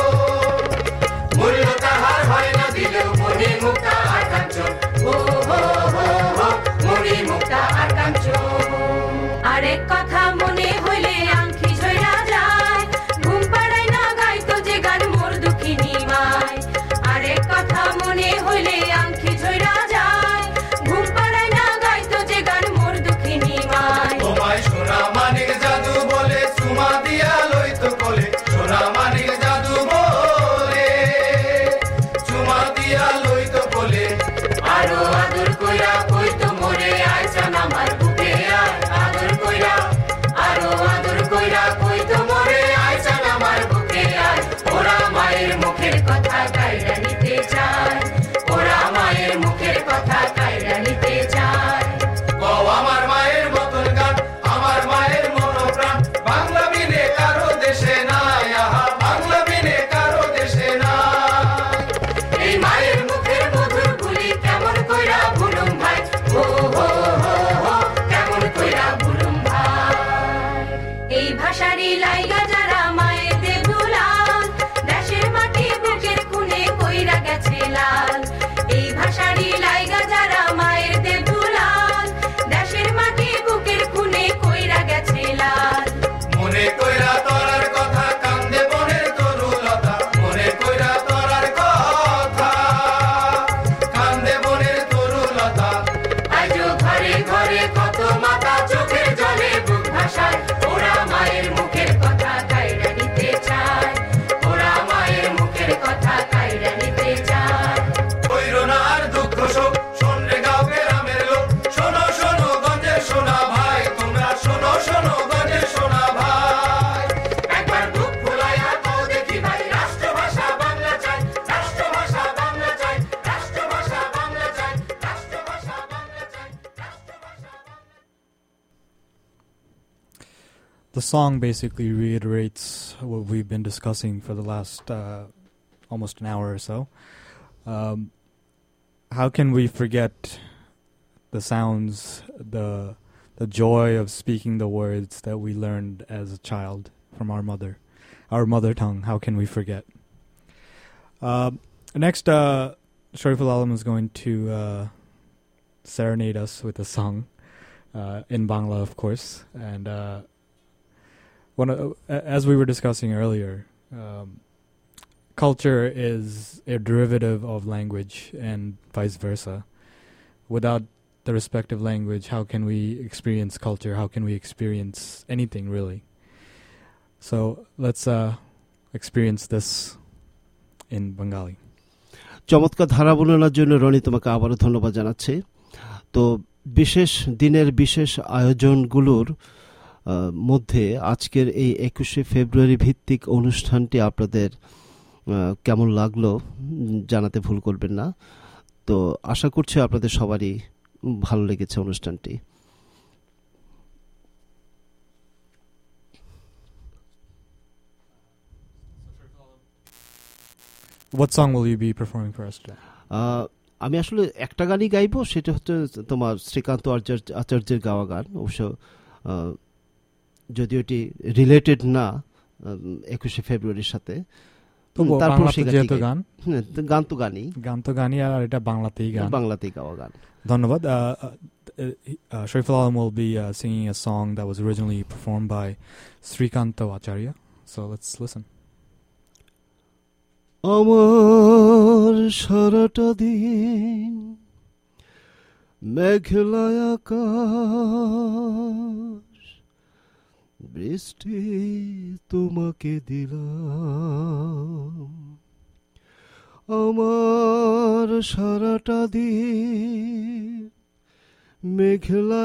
মূল্য তাহার হয় না দিলেও মনি মুক্তা আর কাঞ্চন, ও হো হো হো, মনি মুক্তা আর কাঞ্চন। আরেক কথা মনে হইলে আংখি ঝইরা যায়, ঘুম পাড়ায় না গাইতো যে গান মোর দুঃখিনী মায়। আরেক কথা মনে হইলে আংখি ঝইরা যায়, ঘুম পাড়ায় না গাইতো যে গান মোর দুঃখিনী মায়। তোমায় সোনা মানিক জাদু বলে সুমা দিয়া লইতো কোলে, সোনা মানিক জাদু বলে সুমা দিয়া লইতো কোলে। আরো আদর কইরা কইতো মোরে আয় জান আমার বুকে আয়, আদর কইরা আরো আদর কইরা কইতো মোরে আয় জান আমার বুকে আয়। ওরা মায়ের মুখের কথা কাইরা নিতে চায়, ওরা মায়ের মুখের কথা কাইরা নিতে চায়। কও আমার মায়ের মতন গান, আমার মায়ের মনোপ্রাণ, বাংলা বিনে কারো দেশে নাই, আহা বাংলা বিনে কারো দেশে নাই। এই মায়ের মুখের মধুর বুলি কেমন কইরা ভুলুম ভাই, ও হো হো হো, কেমন কইরা ভুলুম ভাই। এই ভাষারি লাইগা যারা মায়ের দেবুলাল, দেশের মাটি বুকের খুনে কইরা গেছে লাল। এই ভাষারি লাইগা যারা মায়ের দেবুলাল, দেশের মাটি বুকের খুনে কইরা গেছে লাল। মনে কইরা তোরার কথা কান্দে বনের তরুলতা, মনে কইরা তোরার কথা কান্দে বনের তরুলতা। আজও ঘরে ঘরে কত মাতা চোখের জলে বুক ভাসায়, ওরা মায়ের মুখের কথা কাইরা নিতে চায়, ওরা মায়ের মুখের কথা কাইরা নিতে চায়। কইরো না আর দুঃখ শোক, শোন রে গাঁও গ্রামের লোক, শোনো শোনো গঞ্জের সোনা ভাই, তোমরা শোনো শোনো গঞ্জের সোনা ভাই। একবার বুক ফুলাইয়া কও দেখি ভাই, রাষ্ট্রভাষা বাংলা চাই, রাষ্ট্রভাষা বাংলা চাই, রাষ্ট্রভাষা বাংলা চাই, রাষ্ট্রভাষা বাংলা চাই, রাষ্ট্রভাষা Bangla. The song basically reiterates what we've been discussing for the last almost an hour or so. How can we forget the sounds, the joy of speaking the words that we learned as a child from our mother tongue? How can we forget? Next, Shariful Alam is going to serenade us with a song in Bangla, of course, and as we were discussing earlier, culture is a derivative of language and vice versa. Without the respective language, how can we experience culture? How can we experience anything, really? So let's experience this in Bengali. চমৎকার ধারা বর্ণনার জন্য রনি তোমাকে আবারও ধন্যবাদ জানাচ্ছি। তো বিশেষ দিনের বিশেষ আয়োজনগুলোর মধ্যে আজকের এই 21শে ফেব্রুয়ারি ভিত্তিক অনুষ্ঠানটি আপনাদের কেমন লাগলো জানাতে ভুল করবেন না। তো আশা করছি আপনাদের সবারই ভালো লেগেছে অনুষ্ঠানটি। What song will you be performing for us today? আমি আসলে একটা গানই গাইবো, সেটা হচ্ছে তোমার শ্রীকান্ত আচার্যের গাওয়া গান। অবশ্য যদিও এটি রিলেটেড না 21শে ফেব্রুয়ারির সাথে, তারপর গান তো গানই আর এটা বাংলাতেই গাওয়া গান। ধন্যবাদ। Shariful Alam will be singing a song that was originally performed by Srikanto Acharya. So let's listen. আমার সারাটা দিন মেঘলা আকাশ, বৃষ্টি তোমাকে দিলাম। আমার সারাটা দিন মেঘলা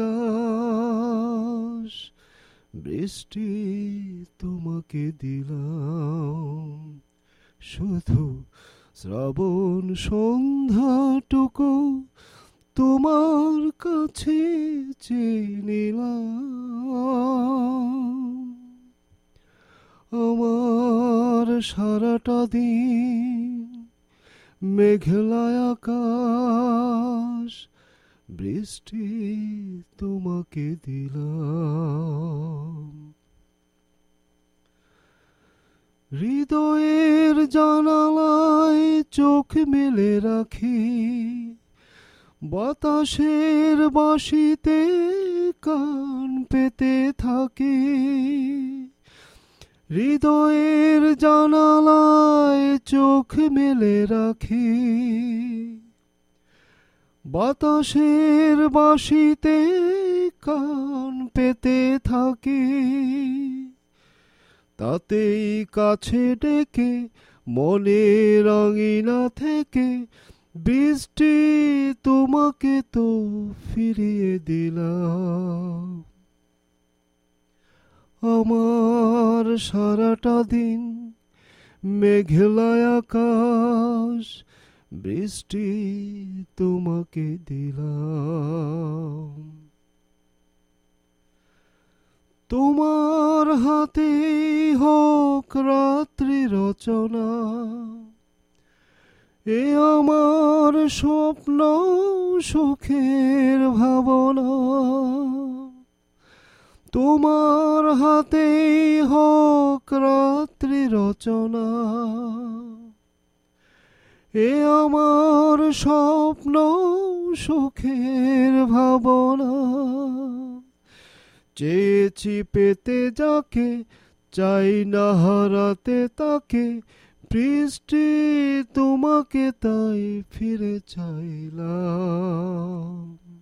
আকাশ, বৃষ্টি তোমাকে দিলাম। শুধু শ্রাবণ সন্ধ্যাটুকু তোমার কাছে চেয়ে নিলাম। আমার সারাটা দিন মেঘলা আকাশ, বৃষ্টি তোমাকে দিলাম। হৃদয়ের জানালায় চোখ মেলে রাখি, বাতাসের বাঁশিতে কান পেতে থাকি। হৃদয়ের জানালায় চোখ মেলে রাখি, বাতাসের বাঁশিতে কান পেতে থাকি। তাতেই কাছে ডেকে মনের আঙিনা থেকে বৃষ্টি তোমাকে তো ফিরিয়ে দিলাম। আমার সারাটা দিন মেঘলা আকাশ, বৃষ্টি তোমাকে দিলাম। তোমার হাতে হোক রাত্রি রচনা, এ আমার স্বপ্ন সুখের ভাবনা। তোমার হাতে হোক রাত্রি রচনা, এ আমার স্বপ্ন সুখের ভাবনা। চেয়েছি পেতে যাকে, চাই না হারাতে তাকে, বৃষ্টি তোমাকে তাই ফিরে চাইলাম।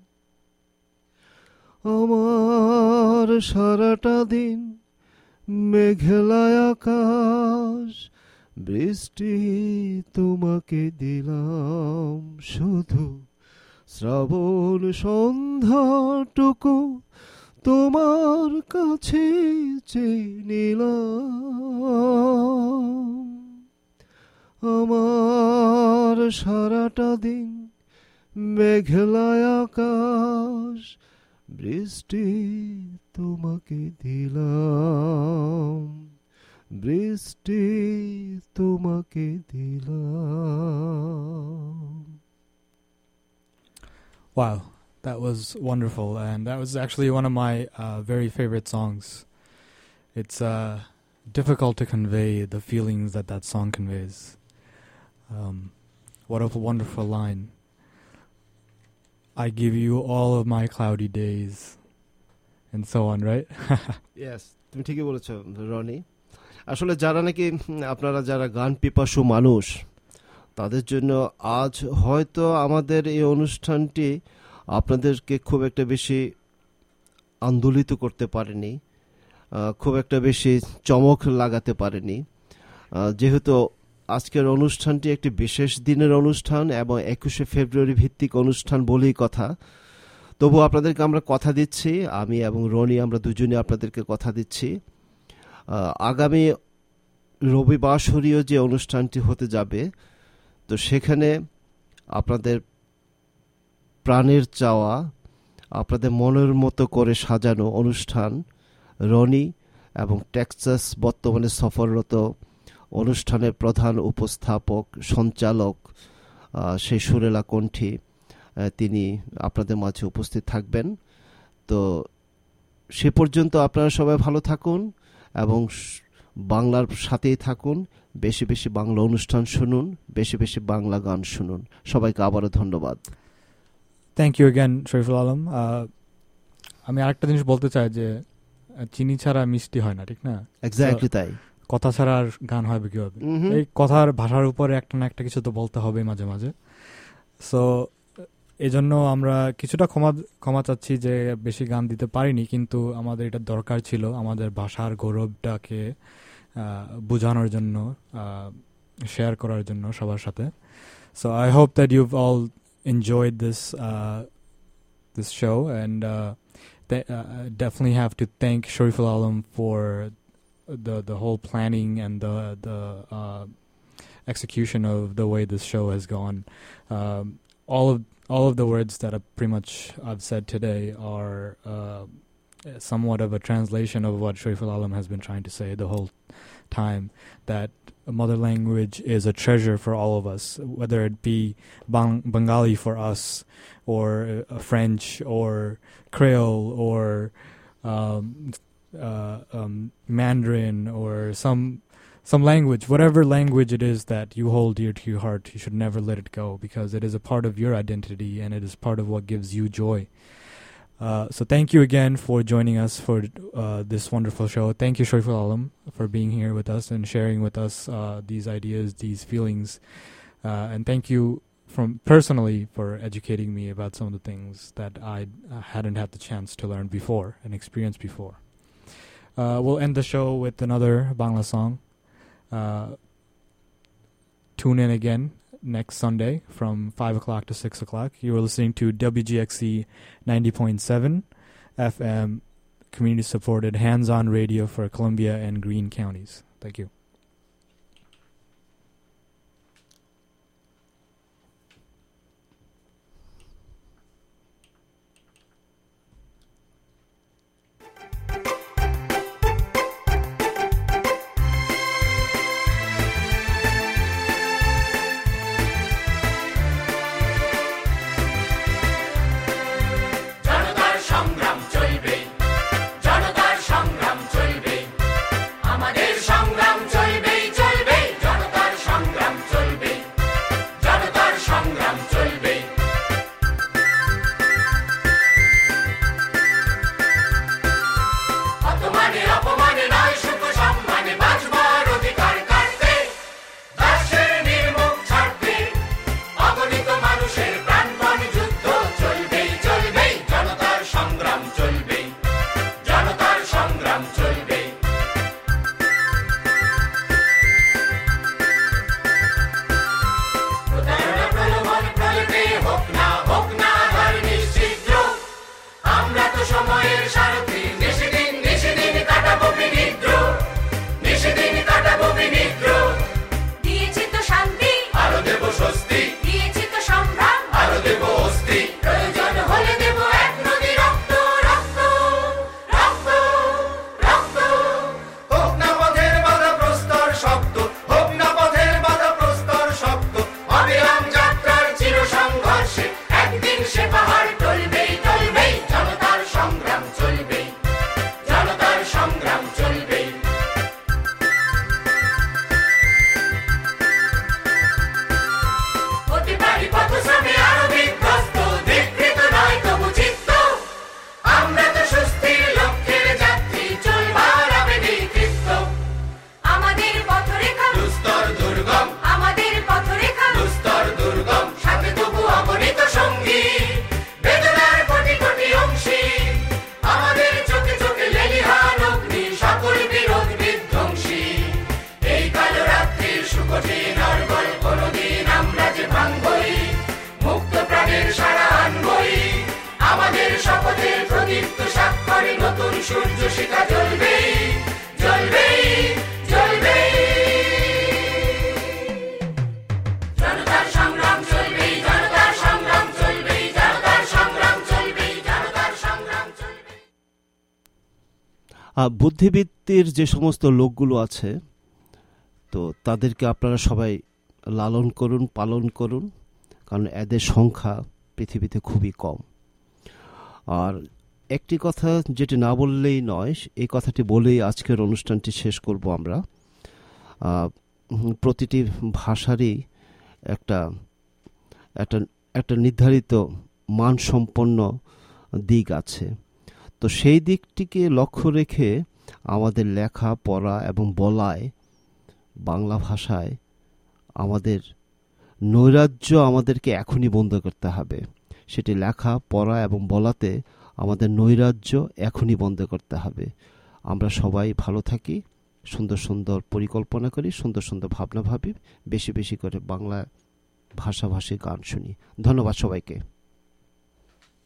আমার সারাটা দিন মেঘলা আকাশ, বৃষ্টি তোমাকে দিলাম। শুধু শ্রাবণ সন্ধ্যাটুকু তোমার কাছে চেয়ে নিলাম। আমার সারাটা দিন মেঘলা আকাশ, বৃষ্টি তোমাকে দিলাম। বৃষ্টি তোমাকে দিলাম। Wow, that was wonderful, and that was actually one of my very favorite songs. It's difficult to convey the feelings that that song conveys. What a wonderful line. I give you all of my cloudy days, and so on, right? Yes, তুমি ঠিকই বলেছো রনি। আসলে যারা নাকি আপনারা যারা গান পিপাসু মানুষ, তাদের জন্য আজ হয়তো আমাদের এই অনুষ্ঠানটি আপনাদেরকে খুব একটা বেশি আন্দোলিত করতে পারেনি, খুব একটা বেশি চমক লাগাতে পারেনি, যেহেতু আজকের অনুষ্ঠানটি একটি বিশেষ দিনের অনুষ্ঠান এবং 21শে ফেব্রুয়ারি ভিত্তিক অনুষ্ঠান বলেই কথা। তবু আপনাদেরকে আমরা কথা দিচ্ছি, আমি এবং রনি আমরা দুজনে আপনাদেরকে কথা দিচ্ছি, আগামী রবিবাসরীয় যে অনুষ্ঠানটি হতে যাবে, তো সেখানে আপনাদের প্রাণের চাওয়া, আপনাদের মনের মতো করে সাজানো অনুষ্ঠান রনি এবং টেক্সাস বর্তমানে সফররত অনুষ্ঠানের প্রধান উপস্থাপক সঞ্চালক সেই সুরেলা কণ্ঠী তিনি আপনাদের মাঝে উপস্থিত থাকবেন। তো সে পর্যন্ত আপনারা সবাই ভালো থাকুন এবং বাংলার সাথেই থাকুন, বেশি বেশি বাংলা অনুষ্ঠান শুনুন, বেশি বেশি বাংলা গান শুনুন। সবাইকে আবারও ধন্যবাদ। Thank you again Shariful Alam. আমি আরেকটা জিনিস বলতে চাই যে চিনি ছাড়া মিষ্টি হয় না, ঠিক না? এক্স্যাক্টলি তাই। কথা ছাড়া আর গান হবে কিভাবে? এই কথার ভাষার উপরে একটা না একটা কিছু তো বলতে হবে মাঝে মাঝে। সো এই জন্য আমরা কিছুটা ক্ষমা চাচ্ছি যে বেশি গান দিতে পারিনি, কিন্তু আমাদের এটা দরকার ছিল আমাদের ভাষার গৌরবটাকে বোঝানোর জন্য, শেয়ার করার জন্য সবার সাথে। So I hope that you've all enjoyed this show, and definitely have to thank Shariful Alam for the whole planning and the execution of the way this show has gone. All of the words that I've said today are somewhat of a translation of what Shariful Alam has been trying to say the whole time, that mother language is a treasure for all of us, whether it be Bengali for us, or French, or Creole, or Mandarin, or some language, whatever language it is that you hold dear to your heart, you should never let it go, because it is a part of your identity and it is part of what gives you joy. So thank you again for joining us for this wonderful show. Thank you, Shariful Alam, for being here with us and sharing with us these ideas, these feelings. And thank you personally for educating me about some of the things that I hadn't had the chance to learn before and experience before. We'll end the show with another Bangla song. Tune in again next Sunday from 5 o'clock to 6 o'clock. You are listening to WGXC 90.7 FM, community-supported hands-on radio for Columbia and Greene counties. Thank you. বুদ্ধিবৃত্তির যে সমস্ত লোকগুলো আছে, তো তাদেরকে আপনারা সবাই লালন করুন, পালন করুন, কারণ এদের সংখ্যা পৃথিবীতে খুবই কম। আর একটি কথা যেটি না বললেই নয়, এই কথাটি বলেই আজকের অনুষ্ঠানটি শেষ করব আমরা। প্রতিটি ভাষারই একটা একটা একটা নির্ধারিত মানসম্পন্ন দিক আছে। তো সেই দিকটিকে লক্ষ্য রেখে আমাদের লেখা, পড়া এবং বলায় বাংলা ভাষায় আমাদের নৈরাজ্য আমাদেরকে এখনই বন্ধ করতে হবে। সেটি লেখা, পড়া এবং বলাতে আমাদের নৈরাজ্য এখনই বন্ধ করতে হবে। আমরা সবাই ভালো থাকি, সুন্দর সুন্দর পরিকল্পনা করি, সুন্দর সুন্দর ভাবনা ভাবি, বেশি বেশি করে বাংলা ভাষাভাষী গান শুনি। ধন্যবাদ সবাইকে।